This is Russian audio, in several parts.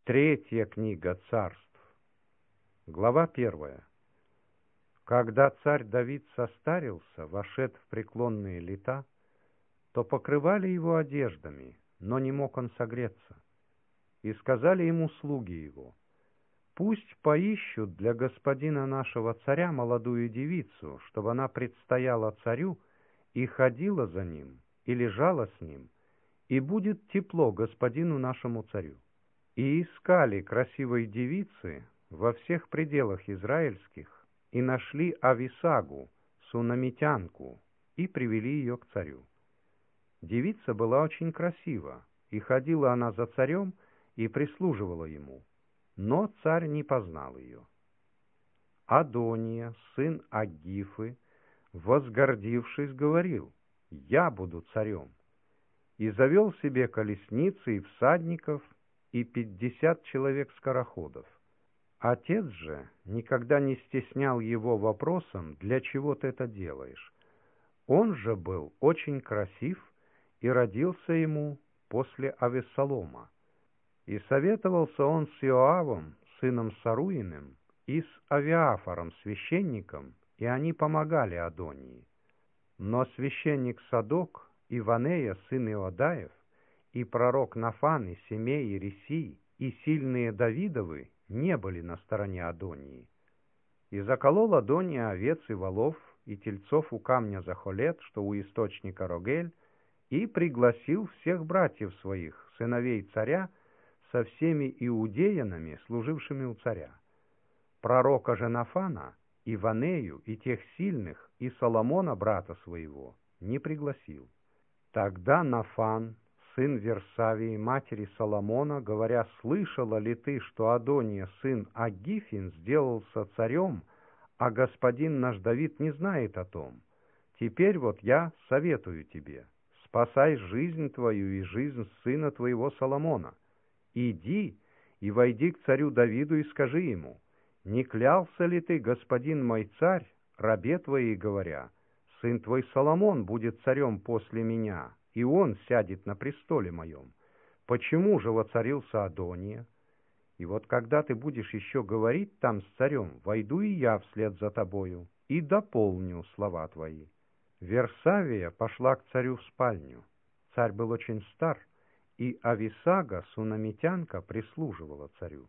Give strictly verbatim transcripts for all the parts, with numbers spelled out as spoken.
Третья книга Царств, глава первая. Когда царь Давид состарился, вошед в преклонные лета, то покрывали его одеждами, но не мог он согреться. И сказали ему слуги его: «Пусть поищут для господина нашего царя молодую девицу, чтобы она предстояла царю и ходила за ним, и лежала с ним, и будет тепло господину нашему царю». И искали красивой девицы во всех пределах израильских, и нашли Ависагу, сунамитянку, и привели ее к царю. Девица была очень красива, и ходила она за царем и прислуживала ему, но царь не познал ее. Адония, сын Аггифы, возгордившись, говорил: «Я буду царем», и завел себе колесницы и всадников, и пятьдесят человек-скороходов. Отец же никогда не стеснял его вопросом: «Для чего ты это делаешь?» Он же был очень красив, и родился ему после Авессалома. И советовался он с Иоавом, сыном Саруиным, и с Авиафором, священником, и они помогали Адонии. Но священник Садок, и Ванея, сын Иодаев, и пророк Нафан, и Семей, и Рисий, и сильные Давидовы не были на стороне Адонии. И заколол Адония овец и волов, и тельцов у камня Захолет, что у источника Рогель, и пригласил всех братьев своих, сыновей царя, со всеми иудеянами, служившими у царя. Пророка же Нафана, и Ванею, и тех сильных, и Соломона, брата своего, не пригласил. Тогда Нафан, сын Версавии, матери Соломона, говоря: «Слышала ли ты, что Адония, сын Аггифин, сделался царем, а господин наш Давид не знает о том? Теперь вот я советую тебе: спасай жизнь твою и жизнь сына твоего Соломона. Иди и войди к царю Давиду и скажи ему: не клялся ли ты, господин мой царь, рабе твоей, говоря: сын твой Соломон будет царем после меня, и он сядет на престоле моем? Почему же воцарился Адония? И вот когда ты будешь еще говорить там с царем, войду и я вслед за тобою, и дополню слова твои». Версавия пошла к царю в спальню. Царь был очень стар, и Ависага, сунамитянка, прислуживала царю.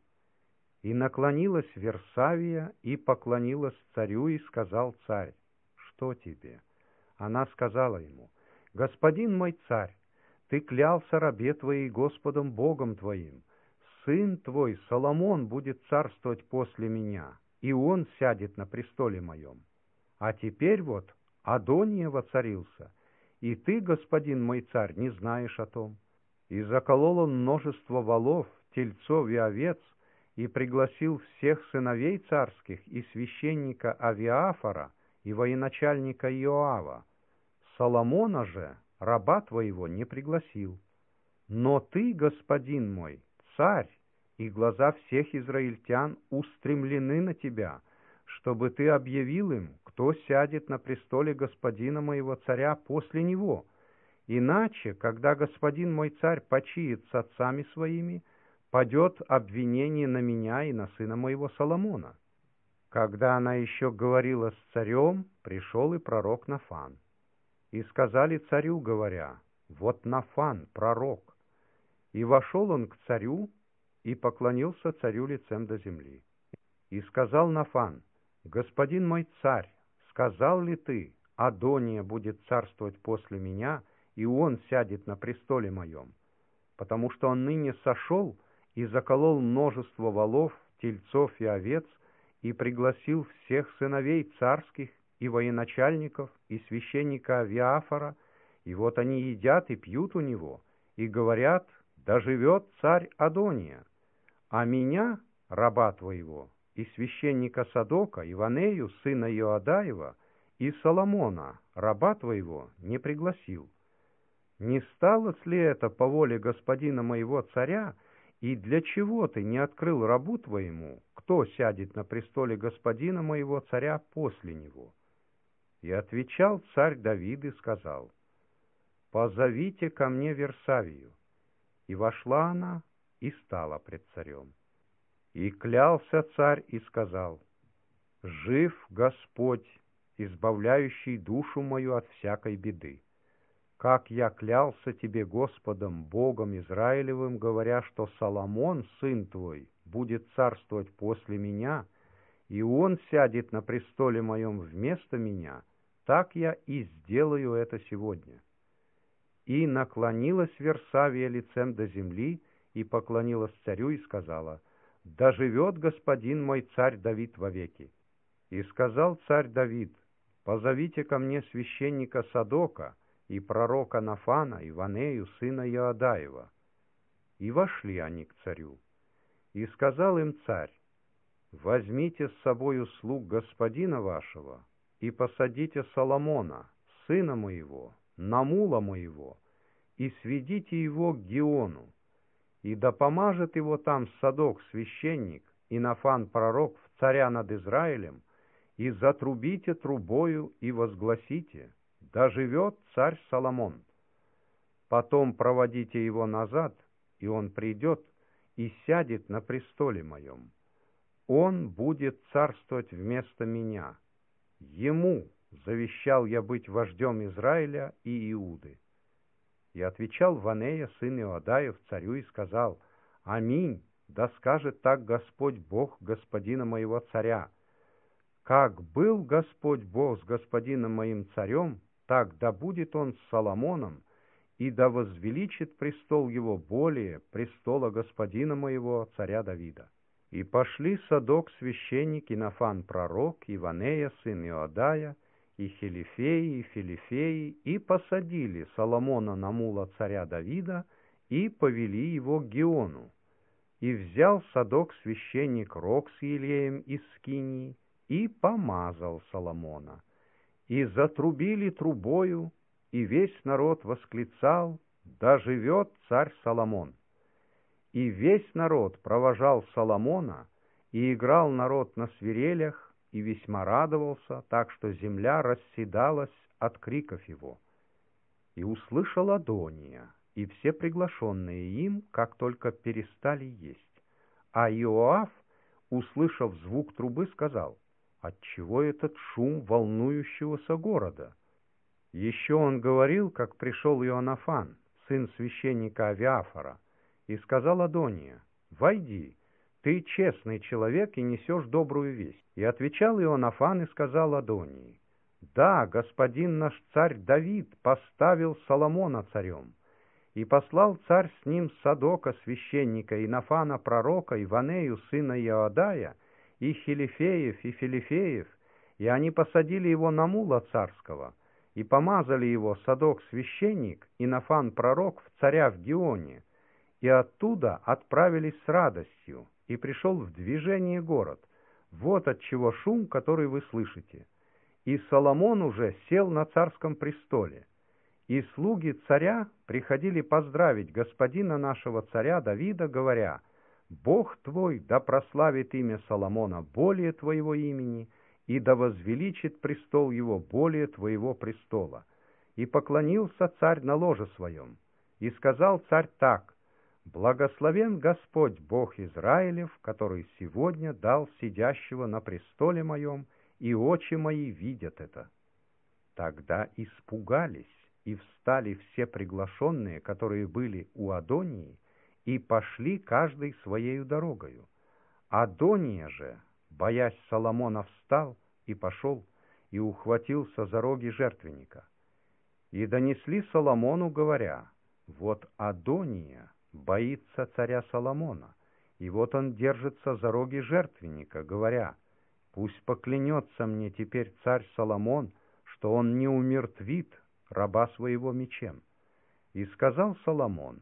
И наклонилась Версавия, и поклонилась царю, и сказал царь: «Что тебе?» Она сказала ему: «Господин мой царь, ты клялся рабе твоей Господом Богом твоим: сын твой Соломон будет царствовать после меня, и он сядет на престоле моем. А теперь вот Адония воцарился, и ты, господин мой царь, не знаешь о том». И заколол он множество волов, тельцов и овец, и пригласил всех сыновей царских, и священника Авиафора, и военачальника Иоава. Соломона же, раба твоего, не пригласил. Но ты, господин мой, царь, и глаза всех израильтян устремлены на тебя, чтобы ты объявил им, кто сядет на престоле господина моего царя после него. Иначе, когда господин мой царь почиет с отцами своими, падет обвинение на меня и на сына моего Соломона». Когда она еще говорила с царем, пришел и пророк Нафан. И сказали царю, говоря: «Вот Нафан, пророк». И вошел он к царю, и поклонился царю лицем до земли. И сказал Нафан: «Господин мой царь, сказал ли ты: Адония будет царствовать после меня, и он сядет на престоле моем? Потому что он ныне сошел и заколол множество волов, тельцов и овец, и пригласил всех сыновей царских, и военачальников, и священника Авиафора, и вот они едят и пьют у него, и говорят: да живет царь Адония. А меня, раба твоего, и священника Садока, и Ванею, сына Иоадаева, и Соломона, раба твоего, не пригласил. Не сталось ли это по воле господина моего царя, и для чего ты не открыл рабу твоему, кто сядет на престоле господина моего царя после него?» И отвечал царь Давид и сказал: «Позовите ко мне Версавию». И вошла она, и стала пред царем. И клялся царь и сказал: «Жив Господь, избавляющий душу мою от всякой беды. Как я клялся тебе Господом, Богом Израилевым, говоря, что Соломон, сын твой, будет царствовать после меня, и он сядет на престоле моем вместо меня, так я и сделаю это сегодня». И наклонилась Версавия лицем до земли, и поклонилась царю, и сказала: «Да живет господин мой царь Давид вовеки». И сказал царь Давид: «Позовите ко мне священника Садока и пророка Нафана и Ванею, сына Иоадаева». И вошли они к царю. И сказал им царь: «Возьмите с собою слуг господина вашего и посадите Соломона, сына моего, на мула моего, и сведите его к Гиону, и да помажет его там Садок священник и Нафан пророк в царя над Израилем, и затрубите трубою и возгласите: да живет царь Соломон. Потом проводите его назад, и он придет и сядет на престоле моем. Он будет царствовать вместо меня. Ему завещал я быть вождем Израиля и Иуды». И отвечал Ванея, сын Иоадаев, царю и сказал: «Аминь, да скажет так Господь Бог господина моего царя. Как был Господь Бог с господином моим царем, так да будет он с Соломоном, и да возвеличит престол его более престола господина моего царя Давида». И пошли Садок священник, и Нафан пророк, и Ванея сын Иоадая, и Хелифеи, и Филифеи, и посадили Соломона на мула царя Давида, и повели его к Гиону. И взял Садок священник рог с елеем из скинии, и помазал Соломона. И затрубили трубою, и весь народ восклицал: да живет царь Соломон. И весь народ провожал Соломона, и играл народ на свирелях, и весьма радовался, так что земля расседалась от криков его. И услышал Адония, и все приглашенные им, как только перестали есть. А Иоав, услышав звук трубы, сказал: «Отчего этот шум волнующегося города?» Еще он говорил, как пришел Ионафан, сын священника Авиафора, и сказал Адония: «Войди, ты честный человек и несешь добрую весть». И отвечал Ионафан и сказал Адонии: «Да, господин наш царь Давид поставил Соломона царем, и послал царь с ним Садока священника, и Нафана пророка, и Ванею сына Иоадая, и Хилифеев, и Филифеев, и они посадили его на мула царского, и помазали его Садок священник и Нафан пророк в царя в Гионе, и оттуда отправились с радостью, и пришел в движение город. Вот отчего шум, который вы слышите. И Соломон уже сел на царском престоле, и слуги царя приходили поздравить господина нашего царя Давида, говоря: Бог твой да прославит имя Соломона более твоего имени, и да возвеличит престол его более твоего престола. И поклонился царь на ложе своем, и сказал царь так: «Благословен Господь Бог Израилев, который сегодня дал сидящего на престоле моем, и очи мои видят это». Тогда испугались, и встали все приглашенные, которые были у Адонии, и пошли каждый своею дорогою. Адония же, боясь Соломона, встал и пошел, и ухватился за роги жертвенника. И донесли Соломону, говоря: «Вот Адония боится царя Соломона, и вот он держится за роги жертвенника, говоря: пусть поклянется мне теперь царь Соломон, что он не умертвит раба своего мечем». И сказал Соломон: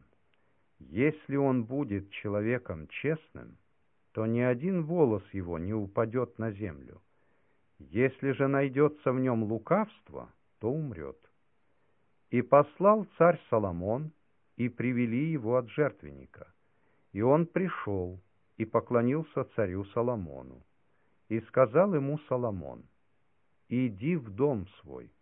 «Если он будет человеком честным, то ни один волос его не упадет на землю. Если же найдется в нем лукавство, то умрет». И послал царь Соломон, и привели его от жертвенника. И он пришел и поклонился царю Соломону. И сказал ему Соломон: «Иди в дом свой,